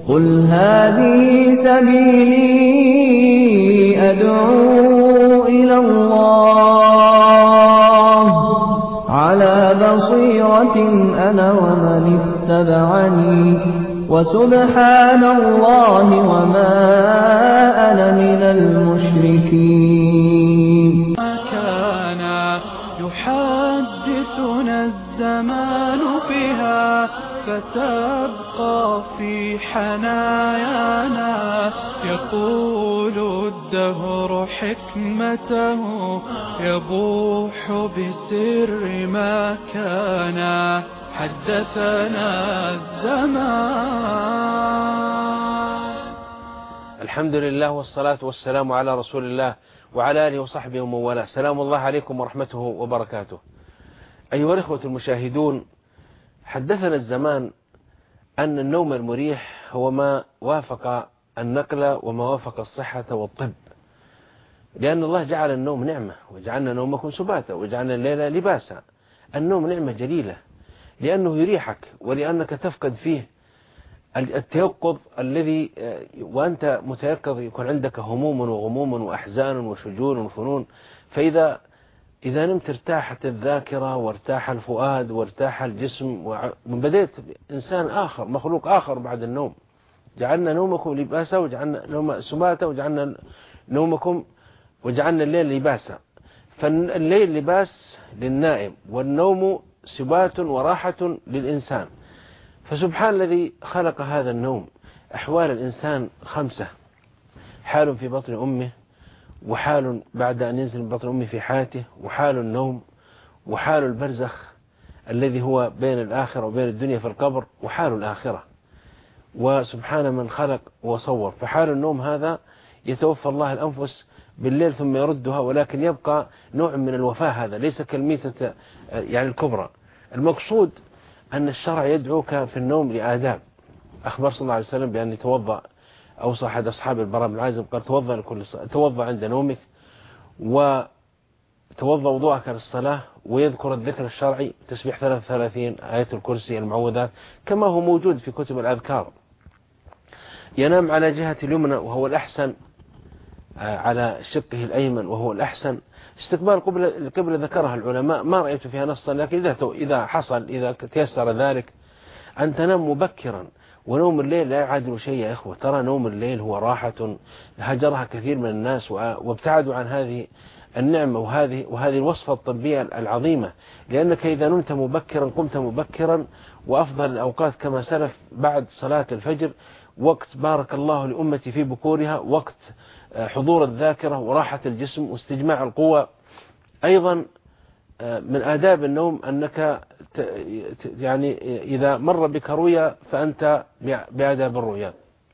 قل هذه سبيلي أدعو إلى الله على بصيرة أنا ومن اتبعني وسبحان الله وما أنا من المشركين. كان يحدثنا الزمان بها فتبقى في حنايانا يقول الدهر حكمته يبوح بسر ما كان حدثنا الزمان. الحمد لله والصلاة والسلام على رسول الله وعلى آله وصحبه ومن والاه. سلام الله عليكم ورحمته وبركاته. أيها الإخوة المشاهدون، حدثنا الزمان أن النوم المريح هو ما وافق النقل وما وافق الصحة والطب، لأن الله جعل النوم نعمة وجعلنا نومكم سباتا وجعلنا الليل لباسا. النوم نعمة جليلة لأنه يريحك ولأنك تفقد فيه التيقظ الذي وأنت متيقظ يكون عندك هموم وغموم وأحزان وشجون وفنون، فإذا نمت ارتاحت الذاكرة وارتاح الفؤاد وارتاح الجسم وبدأت إنسان آخر مخلوق آخر بعد النوم. جعلنا نومكم لباسا وجعلنا نوم سباتا وجعلنا نومكم وجعلنا الليل لباسا. فالليل لباس للنائم والنوم سبات وراحة للإنسان. فسبحان الذي خلق هذا النوم. أحوال الإنسان 5: حال في بطن أمه، وحال بعد أن ينزل من بطن أمه في حياته، وحال النوم، وحال البرزخ الذي هو بين الآخرة وبين الدنيا في القبر، وحال الآخرة. وسبحان من خلق وصور. فحال النوم هذا يتوفى الله الأنفس بالليل ثم يردها، ولكن يبقى نوع من الوفاة، هذا ليس كالميتة يعني الكبرى. المقصود أن الشرع يدعوك في النوم لآداب. أخبر صلى الله عليه وسلم بأن يتوضأ، أوصى أحد أصحاب البراء بن عازب قال توضأ عند نومك وتوضأ وضوءك للصلاة، ويذكر الذكر الشرعي تسبيح 33 آية الكرسي المعوذات كما هو موجود في كتب الأذكار. ينام على جهة اليمنى وهو الأحسن، على شقه الأيمن وهو الأحسن. استقبال القبلة ذكرها العلماء، ما رأيت فيها نصا، لكن إذا حصل إذا تيسر ذلك أن تنام مبكرا. ونوم الليل لا يعادل شيء يا إخوة. ترى نوم الليل هو راحة هجرها كثير من الناس وابتعدوا عن هذه النعمة وهذه الوصفة الطبية العظيمة. لأنك إذا نمت مبكرا قمت مبكرا، وأفضل الأوقات كما سلف بعد صلاة الفجر، وقت بارك الله لأمتي في بكورها، وقت حضور الذاكرة وراحة الجسم واستجماع القوة. أيضا من آداب النوم أنك يعني إذا مر بك رؤيا فأنت بآداب الرؤيا.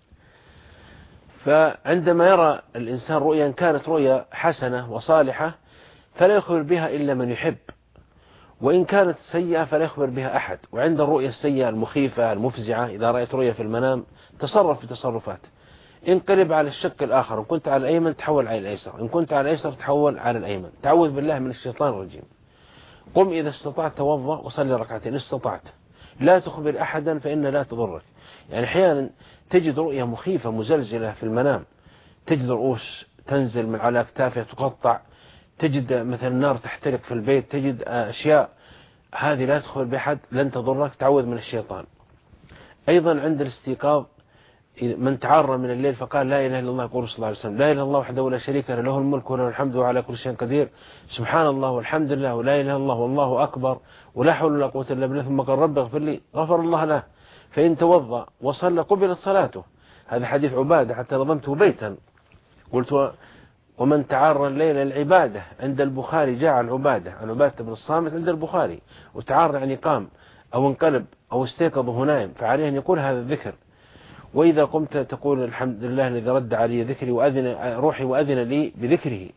فعندما يرى الإنسان رؤيا كانت رؤيا حسنة وصالحة فلا يخبر بها إلا من يحب، وإن كانت سيئة فلا يخبر بها أحد. وعند الرؤيا السيئة المخيفة المفزعة، إذا رأيت رؤيا في المنام تصرف في تصرفات. انقلب على الشق الآخر، إن كنت على الأيمن تحول على الأيسر، إن كنت على الأيسر تحول على الأيمن. تعوذ بالله من الشيطان الرجيم. قم إذا استطعت توضأ وصلي ركعتين استطعت. لا تخبر أحدا فإن لا تضرك. يعني أحيانا تجد رؤيا مخيفة مزلزلة في المنام، تجد رؤوس تنزل من على أكتافها تقطع، تجد مثلا نار تحترق في البيت، تجد أشياء. هذه لا تخبر بأحد، لن تضرك، تعوذ من الشيطان. أيضا عند الاستيقاظ من تعار من الليل فقال لا إله إلا الله، يقول صلى الله عليه وسلم لا إله إلا الله وحده لا شريك له، له الملك وله الحمد وعلى كل شيء قدير، سبحان الله والحمد لله ولا إله إلا الله والله أكبر ولا حول ولا قوة إلا بالله، ثم قال رب اغفر لي، غفر الله له. فإن توضأ وصلى قبلت صلاته. هذا حديث عبادة حتى نظمته بيتا. قلت ومن تعار الليل العبادة عند البخاري جاء عن عبادة بن الصامت عند البخاري، وتعار يعني قام أو انقلب أو استيقظ وهو نائم، فعليه أن يقول هذا الذكر. وإذا قمت تقول الحمد لله الذي رد علي ذكري وأذن روحي وأذن لي بذكره،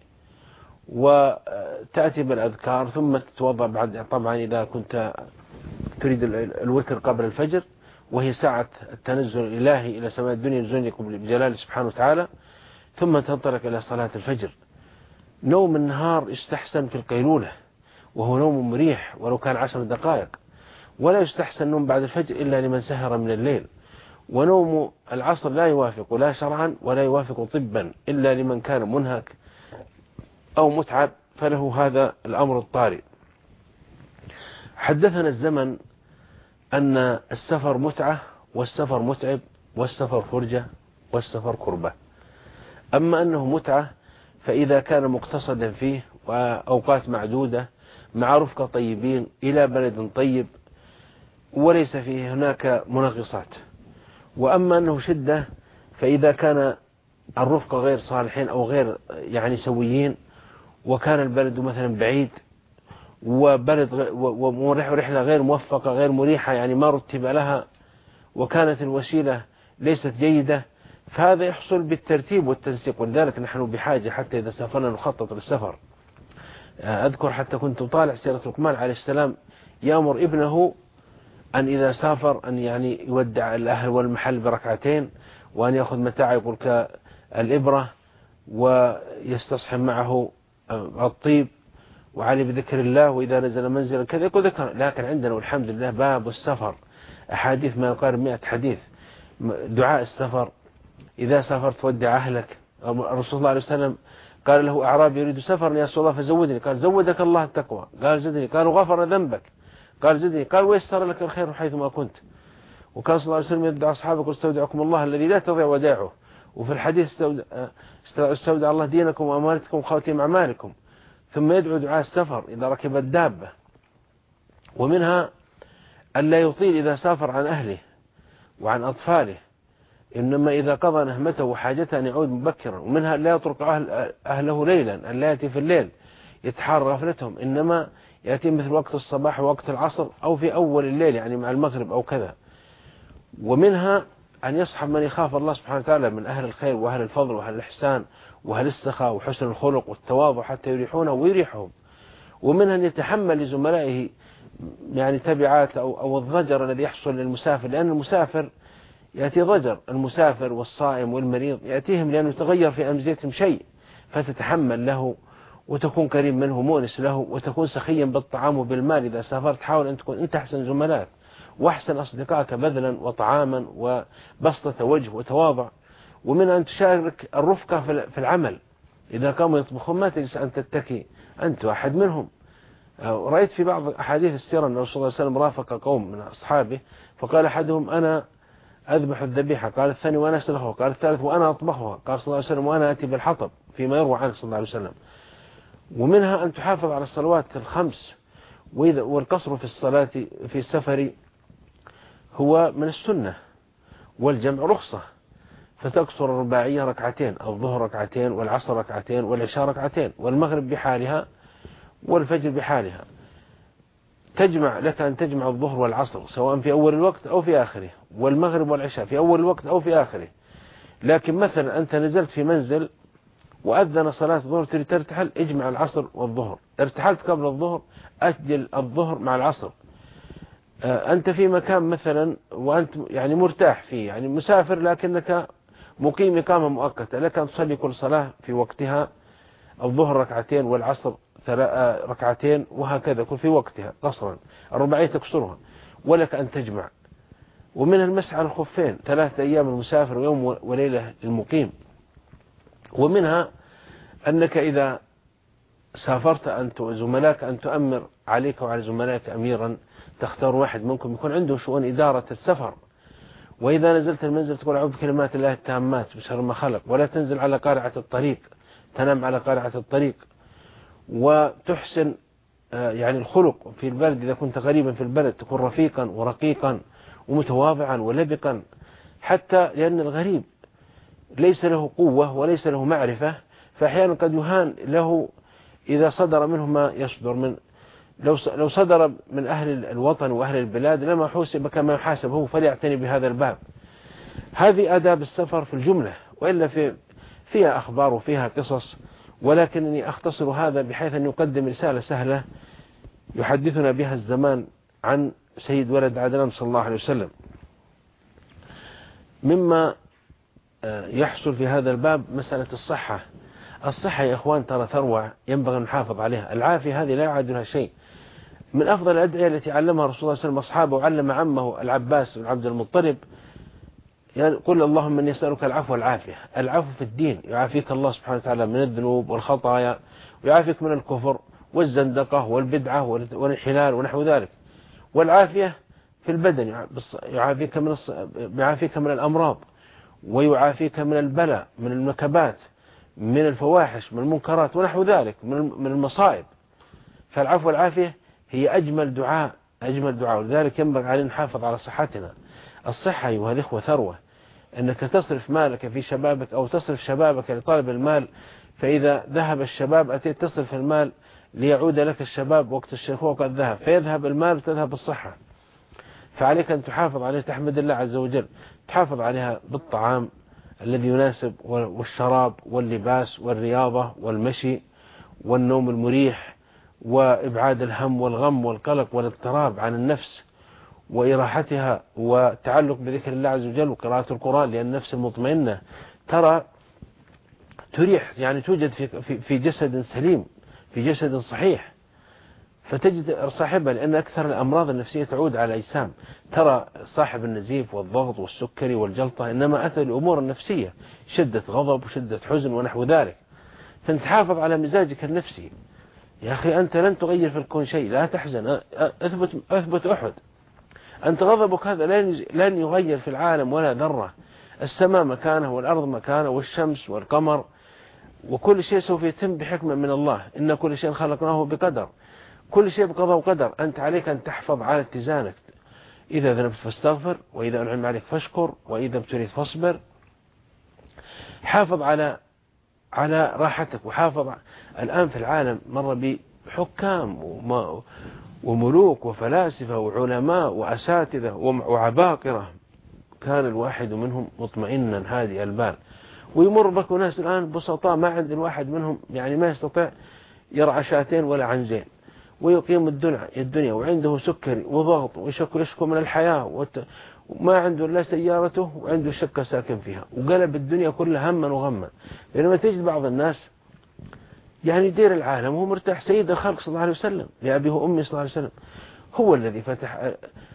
وتأتي بالأذكار ثم تتوضأ بعد. طبعا إذا كنت تريد الوتر قبل الفجر وهي ساعة التنزل الإلهي إلى سماء الدنيا نزولكم بجلاله سبحانه وتعالى، ثم تنطلق إلى صلاة الفجر. نوم النهار يستحسن في القيلولة وهو نوم مريح ولو كان 10 دقائق، ولا يستحسن النوم بعد الفجر إلا لمن سهر من الليل. ونوم العصر لا يوافق لا شرعا ولا يوافق طبا إلا لمن كان منهك أو متعب، فله هذا الأمر الطارئ. حدثنا الزمن أن السفر متعة والسفر متعب والسفر فرجة والسفر كربة. أما أنه متعة فإذا كان مقتصدا فيه وأوقات معدودة مع رفقة طيبين إلى بلد طيب وليس فيه هناك منغصات. وأما أنه شدة فإذا كان الرفقة غير صالحين أو غير يعني سويين، وكان البلد مثلا بعيد وبلد ورحلة غير موفقة غير مريحة يعني ما رتب لها، وكانت الوسيلة ليست جيدة، فهذا يحصل بالترتيب والتنسيق. ولذلك نحن بحاجة حتى إذا سافرنا نخطط للسفر. أذكر حتى كنت أطالع سيرة لقمان عليه السلام يأمر ابنه أن إذا سافر أن يعني يودع الأهل والمحل بركعتين، وأن يأخذ متاع يقول كالإبرة ويستصحب معه الطيب وعلي بذكر الله، وإذا نزل منزلا كذا يقول ذكر. لكن عندنا والحمد لله باب السفر أحاديث ما يقارب 100 حديث. دعاء السفر إذا سافرت ودع أهلك. الرسول صلى الله عليه وسلم قال له أعرابي يريد سفر يا رسول الله فزودني، قال زودك الله التقوى، قال زدني، قال غفر ذنبك، قال زدني، قال ويسر لك الخير حيثما كنت. وكان صلى الله عليه وسلم يدعى أصحابه استودعكم الله الذي لا تضيع ودائعه. وفي الحديث استودع الله دينكم وأمانتكم وخواتيم أعمالكم. ثم يدعو دعاء السفر إذا ركب الدابة. ومنها أن لا يطيل إذا سافر عن أهله وعن أطفاله، إنما إذا قضى نهمته وحاجته أن يعود مبكرا. ومنها لا يترك أهله ليلا، أن لا يأتي في الليل يتحار غفلتهم، إنما يأتي مثل وقت الصباح ووقت العصر أو في أول الليل يعني مع المغرب أو كذا. ومنها أن يصحب من يخاف الله سبحانه وتعالى من أهل الخير وأهل الفضل وأهل الإحسان وأهل السخاء وحسن الخلق والتواضع حتى يريحونه ويريحهم. ومنها أن يتحمل لزملائه يعني تبعات أو الضجر الذي يحصل للمسافر، لأن المسافر يأتي ضجر، المسافر والصائم والمريض يأتيهم لأنه يتغير في أمزيتهم شيء، فتتحمل له وتكون كريم منه مؤنس له، وتكون سخيا بالطعام وبالمال. إذا سافرت حاول أن تكون أنت أحسن زملائك وأحسن أصدقائك بذلا وطعاما وبسطة وجه وتواضع. ومن أن تشارك الرفقة في العمل، إذا قاموا يطبخون ما تجلس أن تتكي أنت واحد منهم. رأيت في بعض أحاديث السيرة أن الرسول صلى الله عليه وسلم رافق قوم من أصحابه، فقال أحدهم أنا أذبح الذبيحة، قال الثاني وأنا أسلخها، قال الثالث وأنا أطبخها، قال صلى الله عليه وسلم وأنا أتي بالحطب، فيما يروى عنه صلى الله عليه وسلم. ومنها أن تحافظ على الصلوات الخمس، والقصر في الصلاة في السفر هو من السنة، والجمع رخصة، فتقصر الرباعية ركعتين، الظهر ركعتين والعصر ركعتين والعشاء ركعتين والمغرب بحالها والفجر بحالها. تجمع لك أن تجمع الظهر والعصر سواء في أول الوقت أو في آخره، والمغرب والعشاء في أول الوقت أو في آخره. لكن مثلا أنت نزلت في منزل وأذن صلاة الظهر تريد ترتحل، اجمع العصر والظهر. ارتحلت قبل الظهر أجل الظهر مع العصر. أنت في مكان مثلا وأنت يعني مرتاح فيه، يعني مسافر لكنك مقيم إقامة مؤقتة، لك أن تصلي كل صلاة في وقتها، الظهر ركعتين والعصر ركعتين وهكذا كل في وقتها قصرا، الرباعية تكسرها، ولك أن تجمع. ومن المسح على الخفين 3 أيام المسافر ويوم وليلة المقيم. ومنها أنك إذا سافرت أنت وزملاك أن تؤمر عليك وعلى زملائك أميرا، تختار واحد منكم يكون عنده شؤون إدارة السفر. وإذا نزلت المنزل تقول أعوذ بكلمات الله التامات من شر ما خلق، ولا تنزل على قارعة الطريق، تنام على قارعة الطريق. وتحسن يعني الخلق في البلد، إذا كنت غريبا في البلد تكون رفيقا ورقيقا ومتواضعا ولبقا، حتى لأن الغريب ليس له قوة وليس له معرفة، فأحيانا قد يهان له إذا صدر منه ما يصدر من، لو صدر من أهل الوطن وأهل البلاد لما حوسب كما يحاسب هو، فليعتني بهذا الباب. هذه آداب السفر في الجملة، وإلا فيها أخبار وفيها قصص، ولكنني أختصر هذا بحيث أن يقدم رسالة سهلة يحدثنا بها الزمان عن سيد ولد عدنان صلى الله عليه وسلم. مما يحصل في هذا الباب مسألة الصحة. الصحة يا إخوان ترى ثروة ينبغي أن نحافظ عليها. العافية هذه لا يعادلها شيء. من أفضل الأدعية التي علمها رسول الله صلى الله عليه وسلم أصحابه، وعلم عمه العباس بن عبد المطلب يعني قل اللهم إني أسألك العفو والعافية. العفو في الدين، يعافيك الله سبحانه وتعالى من الذنوب والخطايا، ويعافيك من الكفر والزندقة والبدعة والانحلال ونحو ذلك. والعافية في البدن، يعافيك من الأمراض، ويعافيك من البلاء، من النكبات، من الفواحش، من المنكرات ونحو ذلك من المصائب. فالعفو والعافية هي أجمل دعاء، أجمل دعاء. ولذلك ينبغي علينا نحافظ على صحتنا. الصحة أيها الإخوة ثروة. أنك تصرف مالك في شبابك أو تصرف شبابك لطلب المال، فإذا ذهب الشباب أتيت تصرف المال ليعود لك الشباب وقت الشيخوخة وقد ذهب، فيذهب المال وتذهب الصحة. فعليك أن تحافظ عليه، تحمد الله عز وجل، تحافظ عليها بالطعام الذي يناسب، والشراب واللباس والرياضة والمشي والنوم المريح، وإبعاد الهم والغم والقلق والاضطراب عن النفس وإراحتها، وتعلق بذكر الله عز وجل وقراءة القرآن، لأن النفس المطمئنة ترى تريح، يعني توجد في جسد سليم، في جسد صحيح، فتجد صاحبها، لأن أكثر الأمراض النفسية تعود على الأجسام. ترى صاحب النزيف والضغط والسكري والجلطة إنما أتى الأمور النفسية، شدة غضب وشدة حزن ونحو ذلك. فأنت حافظ على مزاجك النفسي يا أخي، أنت لن تغير في الكون شيء، لا تحزن، أثبت أحد. أنت غضبك هذا لن يغير في العالم ولا ذرة. السماء مكانه والأرض مكانه والشمس والقمر، وكل شيء سوف يتم بحكمة من الله. إن كل شيء خلقناه بقدر، كل شيء بقضاء وقدر. أنت عليك أن تحفظ على اتزانك. إذا ذنبت فاستغفر، وإذا أنعم عليك فاشكر، وإذا ابتليت فاصبر. حافظ على راحتك، وحافظ. الآن في العالم مر بحكام وملوك وفلاسفة وعلماء وأساتذة وعباقرة، كان الواحد منهم مطمئنا هادئ البال. ويمر بك ناس الآن بسطاء، ما عند الواحد منهم يعني ما يستطيع يرعى شاتين ولا عنزين، ويقيم الدنيا وعنده سكري وضغط ويشكو من الحياة، وما عنده إلا سيارته وعنده شقة ساكن فيها، وقلب الدنيا كلها هما وغما. بينما تجد بعض الناس يعني يدير العالم وهو مرتاح. سيد الخلق صلى الله عليه وسلم لأبيه وأمي صلى الله عليه وسلم هو الذي فتح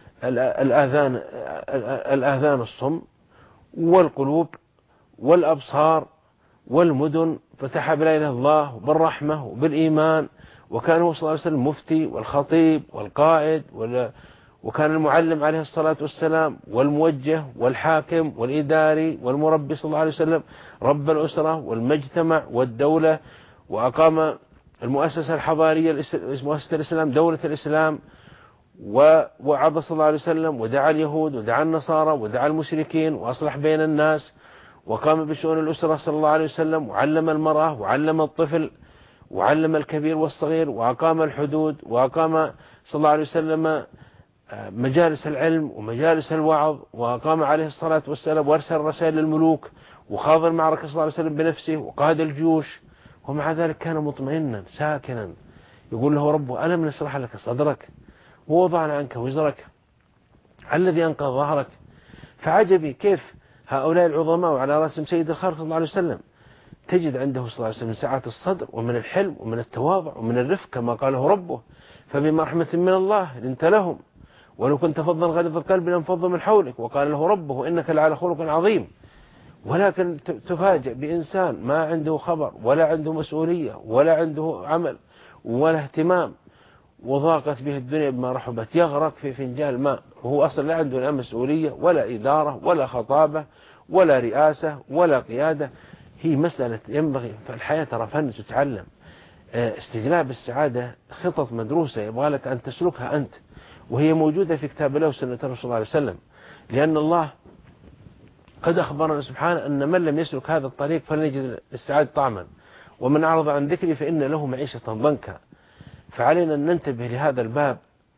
الآذان الصم والقلوب والأبصار والمدن، فتح بلا إله إلا الله وبالرحمة وبالإيمان. وكان هو صلى الله عليه وسلم مفتي والخطيب والقائد، وكان المعلم عليه الصلاة والسلام والموجه والحاكم والإداري والمربي صلى الله عليه وسلم، رب الأسرة والمجتمع والدولة، وأقام المؤسسة الحضارية مؤسسة الإسلام، دولة الإسلام، وعظ صلى الله عليه وسلم ودعا اليهود ودعا النصارى ودعا المشركين وأصلح بين الناس، وقام بشؤون الأسرة صلى الله عليه وسلم، وعلم المرأة وعلم الطفل وعلم الكبير والصغير، وأقام الحدود، وأقام صلى الله عليه وسلم مجالس العلم ومجالس الوعظ، وأقام عليه الصلاة والسلام وأرسل رسائل للملوك، وخاض المعركة صلى الله عليه وسلم بنفسه وقاد الجيوش. ومع ذلك كان مطمئنا ساكنا. يقول له ربه ألم نشرح لك صدرك ووضعنا عنك وزرك الذي أنقذ ظهرك. فعجبي كيف هؤلاء العظماء وعلى رأسهم سيد الخلق صلى الله عليه وسلم تجد عنده صلى الله عليه وسلم من سعة الصدر ومن الحلم ومن التواضع ومن الرفق كما قاله ربه، فبما رحمة من الله لنت لهم ولو كنت فظا غليظ القلب لانفضوا من حولك. وقال له ربه إنك لعلى خلق عظيم. ولكن تفاجأ بإنسان ما عنده خبر ولا عنده مسؤولية ولا عنده عمل ولا اهتمام، وضاقت به الدنيا بما رحبت، يغرق في فنجان ماء، وهو أصلا لا عنده لا مسؤولية ولا إدارة ولا خطابة ولا رئاسة ولا قيادة. هي مسألة ينبغي فالحياة ترى فن تتعلم. استجلاب السعادة خطط مدروسة يبغى لك أن تسلكها أنت، وهي موجودة في كتاب الله وسنة الرسول صلى الله عليه وسلم، لأن الله قد أخبرنا سبحانه أن من لم يسلك هذا الطريق فلن يجد السعادة طعما، ومن أعرض عن ذكري فإن له معيشة ضنكا. فعلينا أن ننتبه لهذا الباب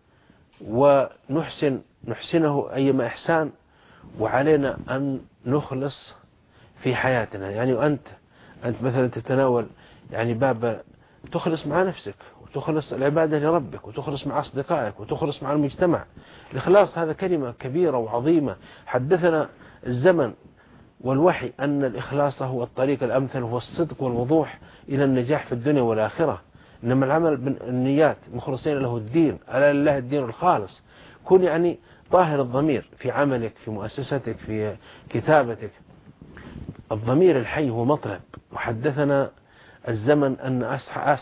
ونحسنه أيما إحسان، وعلينا أن نخلص في حياتنا. يعني أنت مثلا تتناول يعني باب تخلص مع نفسك، وتخلص العبادة لربك، وتخلص مع أصدقائك، وتخلص مع المجتمع. الإخلاص هذا كلمة كبيرة وعظيمة. حدثنا الزمن والوحي أن الإخلاص هو الطريق الأمثل، هو الصدق والوضوح إلى النجاح في الدنيا والآخرة. إنما العمل بالنيات مخلصين له الدين، ألا لله الدين الخالص. كن يعني طاهر الضمير في عملك، في مؤسستك، في كتابتك. الضمير الحي هو مطلب، وحدثنا الزمن أن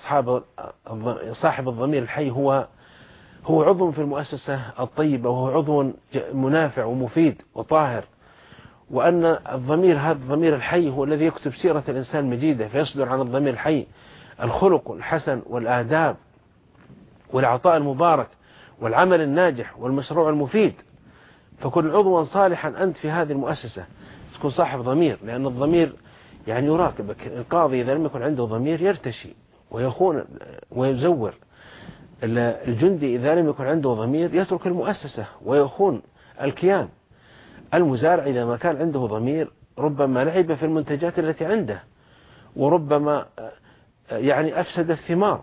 صاحب الضمير الحي هو عضو في المؤسسة الطيبة، وهو عضو منافع ومفيد وطاهر، وأن الضمير هذا الضمير الحي هو الذي يكتب سيرة الإنسان المجيدة، فيصدر عن الضمير الحي الخلق الحسن والآداب والعطاء المبارك والعمل الناجح والمشروع المفيد. فكن عضوا صالحا أنت في هذه المؤسسة، تكون صاحب ضمير، لأن الضمير يعني يراقبك. القاضي إذا لم يكن عنده ضمير يرتشي ويخون ويزور. الجندي إذا لم يكن عنده ضمير يترك المؤسسة ويخون الكيان. المزارع إذا ما كان عنده ضمير ربما لعب في المنتجات التي عنده، وربما يعني أفسد الثمار.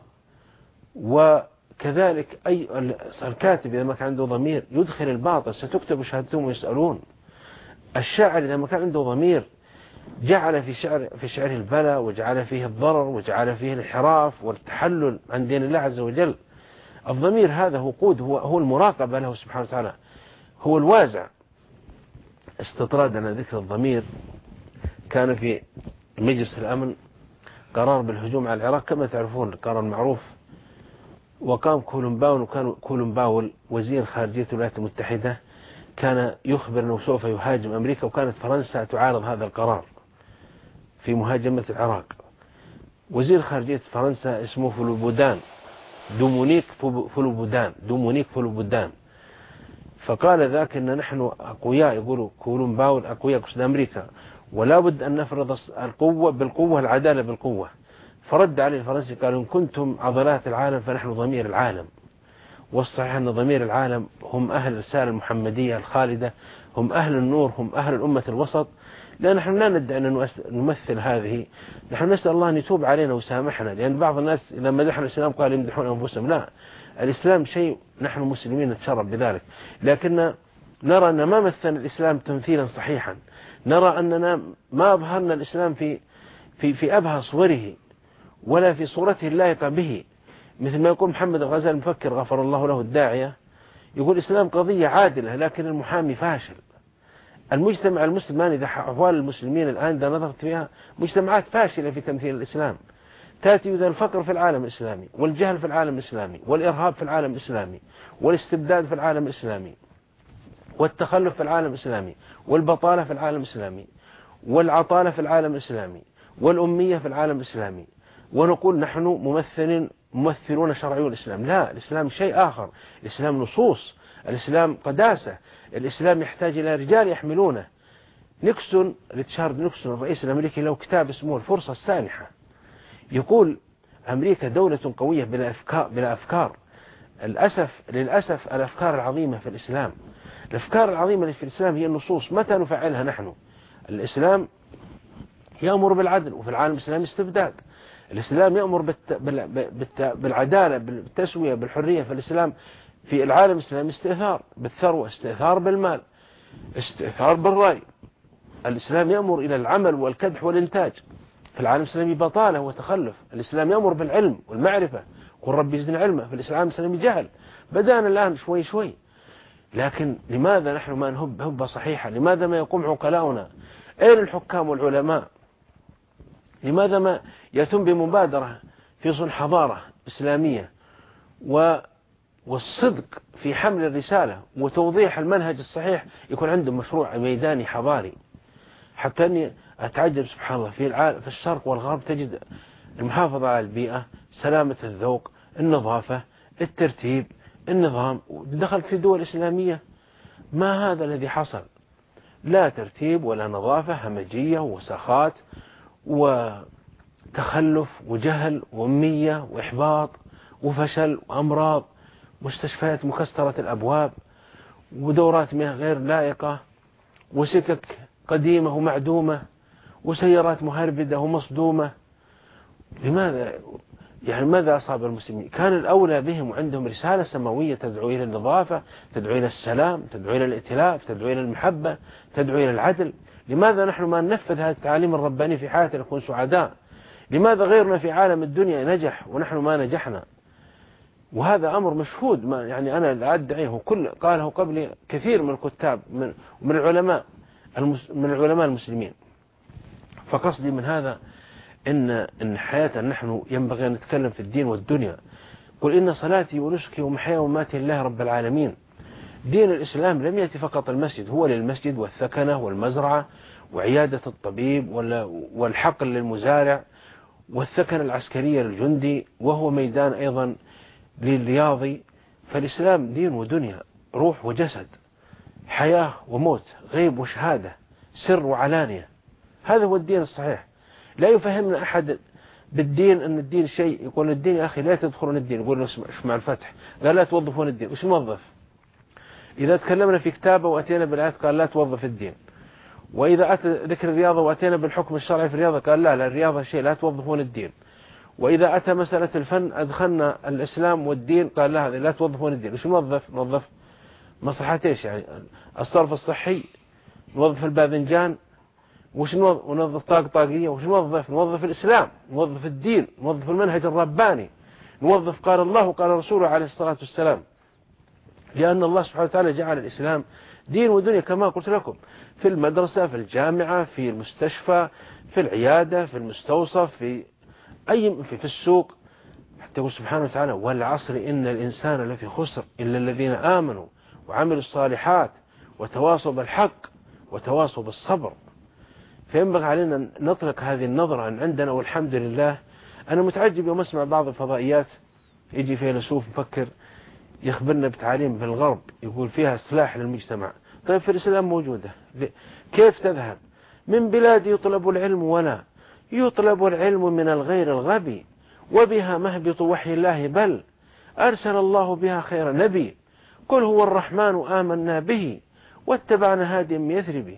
وكذلك أي الكاتب إذا ما كان عنده ضمير يدخل الباطل، ستكتب شهادتهم ويسألون. الشاعر إذا ما كان عنده ضمير جعل في شعره البلاء، وجعل فيه الضرر، وجعل فيه الانحراف والتحلل عن دين الله عز وجل. الضمير هذا هو قود، هو المراقبة له سبحانه وتعالى، هو الوازع. استطرادنا ذكر الضمير. كان في مجلس الأمن قرار بالهجوم على العراق كما تعرفون، القرار المعروف. وقام كولومباول وزير خارجية الولايات المتحدة كان يخبر أنه سوف يهاجم أمريكا، وكانت فرنسا تعارض هذا القرار في مهاجمة العراق. وزير خارجية فرنسا اسمه دومونيك فولوبودان. فقال ذاك أن نحن أقوياء، يقولوا كولومباول أقوياء قصد أمريكا، ولا بد أن نفرض القوة بالقوة، العدالة بالقوة. فرد عليه الفرنسي قال إن كنتم عضلات العالم فنحن ضمير العالم. والصحيح أن ضمير العالم هم أهل الرسالة المحمدية الخالدة، هم أهل النور، هم أهل الأمة الوسط. لا، نحن لا ندعي أن نمثل هذه. نحن نسأل الله أن يتوب علينا ويسامحنا، لأن بعض الناس لما مدحنا الإسلام قال يمدحون أنفسهم. لا، الإسلام شيء نحن مسلمين نتشرف بذلك، لكن نرى أن ما مثلنا الإسلام تمثيلا صحيحا. نرى أننا ما أظهرنا الإسلام في أبهى صوره ولا في صورته اللائقة به. مثل ما يقول محمد الغزالي المفكر غفر الله له الداعية، يقول الإسلام قضية عادلة لكن المحامي فاشل. المجتمع المسلم، إذا أحوال المسلمين الآن إذا نظرت فيها مجتمعات فاشلة في تمثيل الإسلام. تأتي إذا الفقر في العالم الإسلامي، والجهل في العالم الإسلامي، والإرهاب في العالم الإسلامي، والاستبداد في العالم الإسلامي، والتخلف في العالم الإسلامي، والبطالة في العالم الإسلامي، والعطالة في العالم الإسلامي، والأمية في العالم الإسلامي، ونقول نحن ممثلون شرعيون الإسلام. لا، الإسلام شيء آخر. الإسلام نصوص، الإسلام قداسة، الإسلام يحتاج إلى رجال يحملونه. ريتشارد نيكسون الرئيس الأمريكي له كتاب اسمه الفرصة السانحة، يقول أمريكا دولة قوية بلا أفكار. للأسف الأفكار العظيمة في الإسلام، الأفكار العظيمة اللي في الإسلام هي النصوص. متى نفعلها نحن؟ الإسلام يأمر بالعدل، وفي العالم الإسلامي استبداد. الإسلام يأمر بالعدالة، بالتسوية، بالحرية. في الإسلام في العالم الإسلامي استئثار بالثروة، استئثار بالمال، استئثار بالرأي. الإسلام يأمر إلى العمل والكدح والإنتاج. في العالم الإسلامي بطالة وتخلف. الإسلام يأمر بالعلم والمعرفة، قل ربي زدني علما. في الإسلام الإسلامي جهل. بدأنا الآن شوي شوي، لكن لماذا نحن ما نهب هبة صحيحة؟ لماذا ما يقوم عقلاؤنا؟ أين الحكام والعلماء؟ لماذا ما يتم بمبادرة في صنع حضارة إسلامية والصدق في حمل الرسالة وتوضيح المنهج الصحيح؟ يكون عندهم مشروع ميداني حضاري. حتى أني أتعجب سبحان الله في الشرق والغرب تجد المحافظة على البيئة، سلامة الذوق، النظافة، الترتيب، النظام. دخلت في دول إسلامية ما هذا الذي حصل، لا ترتيب ولا نظافة، همجية وسخات وتخلف وجهل وأمية وإحباط وفشل وأمراض، مستشفيات مكسرة الأبواب، ودورات مياه غير لائقة، وسكك قديمة ومعدومة، وسيارات مهربدة ومصدومة. لماذا؟ يعني ماذا أصاب المسلمين؟ كان الأولى بهم وعندهم رسالة سماوية تدعو إلى النظافة، تدعو إلى السلام، تدعو إلى الائتلاف، تدعو إلى المحبة، تدعو إلى العدل. لماذا نحن ما ننفذ هذه التعاليم الربانية في حياتنا نكون سعداء؟ لماذا غيرنا في عالم الدنيا نجح ونحن ما نجحنا؟ وهذا أمر مشهود، ما يعني أنا لا أدعيه، قاله قبلي كثير من الكتاب من العلماء المسلمين. فقصدي من هذا إن حياتنا نحن ينبغي أن نتكلم في الدين والدنيا. قل إن صلاتي ونسكي ومحياي ومماتي لله رب العالمين. دين الإسلام لم يأتي فقط المسجد، هو للمسجد والثكنة والمزرعة وعيادة الطبيب والحقل للمزارع والثكنة العسكرية للجندي، وهو ميدان أيضا للرياضي. فالإسلام دين ودنيا، روح وجسد، حياة وموت، غيب وشهادة، سر وعلانية. هذا هو الدين الصحيح. لا يفهمنا أحد بالدين أن الدين شيء، يقول الدين يا أخي لا تدخلون الدين، يقول اسمع الفتح قال لا توظفون الدين، وش نوظف؟ إذا تكلمنا في كتابه وأتينا بالآيات قال لا توظف الدين، وإذا أتى ذكر الرياضة وأتينا بالحكم الشرعي في الرياضة قال لا الرياضة شيء لا توظفون الدين، وإذا أتى مسألة الفن أدخلنا الإسلام والدين قال لا هذا لا توظفون الدين. وش نوظف مصلحة إيش يعني؟ الصرف الصحي، نوظف الباذنجان، وش نوظف طاقية، وش نوظف الإسلام، نوظف الدين، نوظف المنهج الرباني، نوظف قال الله وقال رسوله عليه الصلاة والسلام. لأن الله سبحانه وتعالى جعل الإسلام دين ودنيا كما قلت لكم، في المدرسة، في الجامعة، في المستشفى، في العيادة، في المستوصف، في السوق. حتى يقول سبحانه وتعالى والعصر إن الإنسان لفي خسر إلا الذين آمنوا وعملوا الصالحات وتواصوا بالحق وتواصوا بالصبر. فينبغي علينا نطلق هذه النظرة أن عندنا، والحمد لله. أنا متعجب يوم أسمع بعض الفضائيات يجي فيلسوف مفكر يخبرنا بتعاليم في الغرب يقول فيها إصلاح للمجتمع. طيب في الإسلام موجودة، كيف تذهب من بلاد يطلب العلم ولا يطلب العلم من الغير الغبي، وبها مهبط وحي الله بل أرسل الله بها خير نبي، قل هو الرحمن آمنا به واتبعنا هادي من يثرب،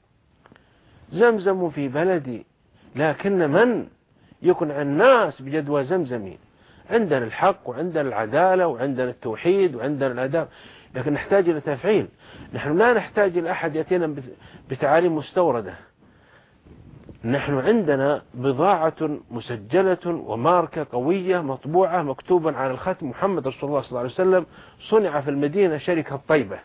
زمزم في بلدي لكن من يقنع الناس بجدوى زمزمي. عندنا الحق وعندنا العدالة وعندنا التوحيد وعندنا الأداب، لكن نحتاج إلى تفعيل. نحن لا نحتاج إلى أحد يأتينا بتعاليم مستوردة. نحن عندنا بضاعة مسجلة وماركة قوية مطبوعة مكتوبا على الختم محمد رسول الله صلى الله عليه وسلم، صنع في المدينة شركة طيبة.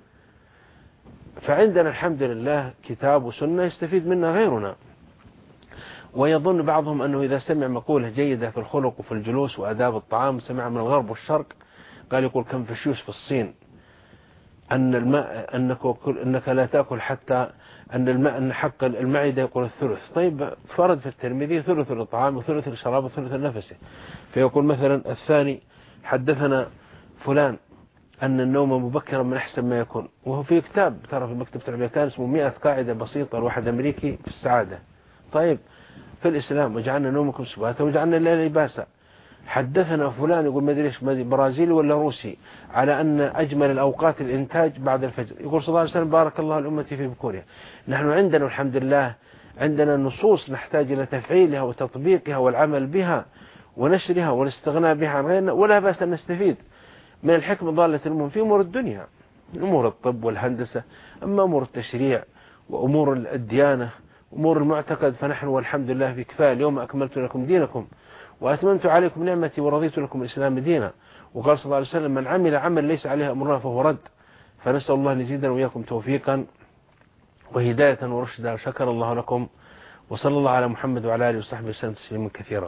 فعندنا الحمد لله كتاب وسنة يستفيد منها غيرنا. ويظن بعضهم أنه إذا سمع مقولة جيدة في الخلق وفي الجلوس وأداب الطعام سمع من الغرب والشرق، قال يقول كنفوشيوس في الصين أن الماء أنك لا تأكل حتى أن حق المعدة يقول الثلث. طيب فرد في الترمذي ثلث للطعام وثلث للشراب وثلث لنفسه. فيقول مثلا الثاني حدثنا فلان أن النوم مبكرا من أحسن ما يكون، وهو في كتاب ترى في المكتبة الأمريكان اسمه 100 قاعدة بسيطة لواحد أمريكي في السعادة. طيب في الإسلام وجعلنا نومكم سباتا وجعلنا الليل لباسا. حدثنا فلان يقول ما ادري ايش برازيلي ولا روسي على أن أجمل الأوقات الإنتاج بعد الفجر، يقول صلى الله عليه وسلم بارك الله لأمتي في بكورها. نحن عندنا الحمد لله عندنا نصوص نحتاج إلى تفعيلها وتطبيقها والعمل بها ونشرها والاستغناء بها عن غيرنا، ولا بأس أن نستفيد من الحكمة ضالة المؤمن في أمور الدنيا، أمور الطب والهندسة. أما أمور التشريع وأمور الديانة أمور المعتقد فنحن والحمد لله في كفاية. اليوم أكملت لكم دينكم وأتممت عليكم نعمتي ورضيت لكم الإسلام دينا. وقال صلى الله عليه وسلم من عمل عمل ليس عليه أمرنا فهو رد. فنسأل الله أن يزيدنا وإياكم توفيقا وهداية ورشدا. شكر الله لكم وصلى الله على محمد وعلى آله وصحبه وسلم تسليما كثيرا.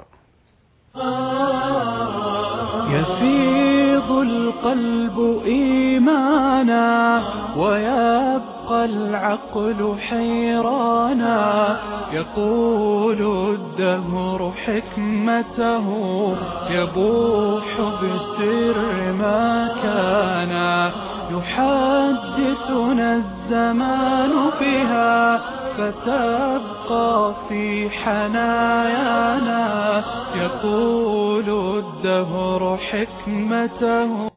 يفيض القلب إيمانا ويبقى العقل حيرانا، يقول الدهر حكمته يبوح بسر ما كان، يحدثنا الزمان بها فتبقى في حنايانا، يقول الدهر حكمته.